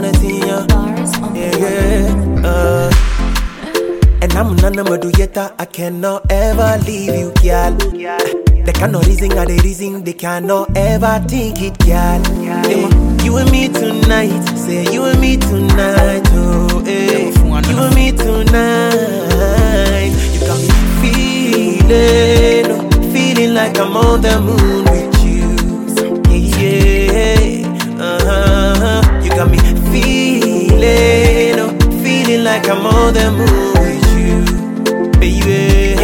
wanna see ya. Yeah. And I'm none of do yet. I cannot ever leave you, girl. They cannot reason, or they reason, they cannot ever think it, girl. You and me tonight, say you and me tonight, oh, eh. You and me tonight. You got me feeling, oh, feeling like I'm on the moon with you. Yeah, You got me feeling, oh, feeling like I'm on the moon with you, baby.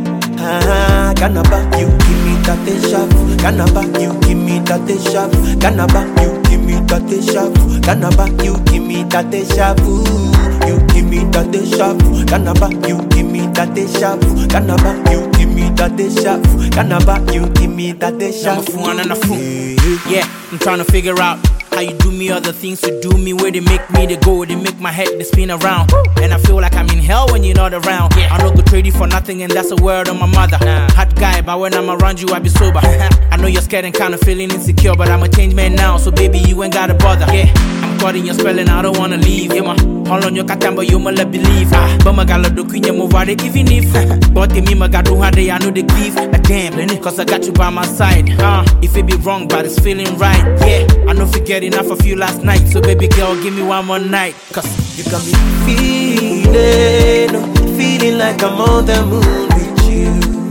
Ganaba, you give me that shot. Ganaba, you give me that shot. Ganaba, you give me that shot. Ganaba, you give me that shot. You give me that shot. Ganaba, you give me that shot. Ganaba, you give me that shot. Ganaba, you give me that shot. I'm a fool. Yeah, I'm trying to figure out how you do me, other things you do me, where they make me to go, they make my head to spin around. And I feel like I'm in hell when you're not around. I don't go trade you for nothing, and that's a word on my mother. Hot guy, but when I'm around you, I be sober. I know you're scared and kinda feeling insecure, but I'm a changed man now, so baby, you ain't gotta bother. Yeah, I'm caught in your spell and I don't wanna leave. Yeah, all on your katamba, you must believe. But my gala do queen, you move out, even if. But me, my god, do hard, I know the give. Damn, cause I got you by my side. If it be wrong, but it's feeling right. Yeah, I know forget enough of you last night, so baby girl, give me one more night. Cause you got me feeling, oh, feeling like I'm on the moon with you.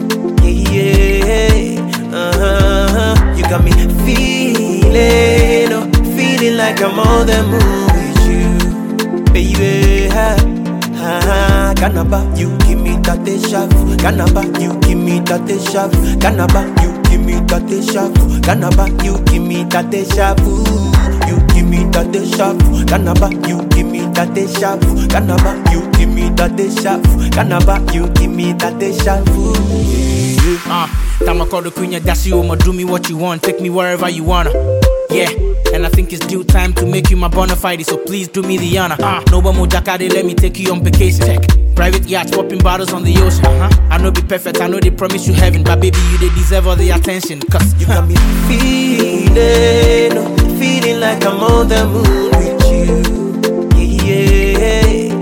Yeah, You got me feeling, oh, feeling like I'm on the moon with you, baby. Ganaba, you give me that shot. Ganaba, you give me that shot. Ganaba, you give me that shot. Ganaba, you give me that shot. You give me that shot. Ganaba, you give me that shot. Ganaba, you give me that shot. Ganaba, you give me that shot. Time I call the queen, that's you. Do me what you want, take me wherever you wanna. Yeah, and I think it's due time to make you my bona fide, so please do me the honor. No one more Jakade, let me take you on vacation. Check. Private yacht, popping bottles on the ocean. I know be perfect, I know they promise you heaven, but baby, you they deserve all the attention. Cause you got me feeling, oh, feeling like I'm on the moon with you. Yeah,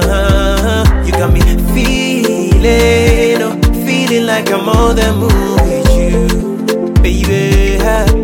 You got me feeling, oh, feeling like I'm on the moon with you, baby.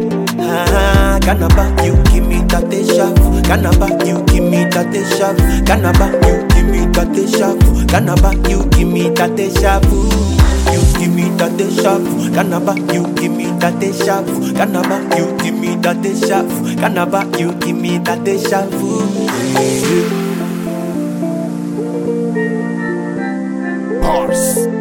Ganaba, you give me that shot. Ganaba, you give me that shot. Ganaba, you give me that shot. Ganaba, you give me that shot. You give me that shot. Ganaba, you give me that shot. Ganaba, you give me that shot. Ganaba, you give me that shot. Horse.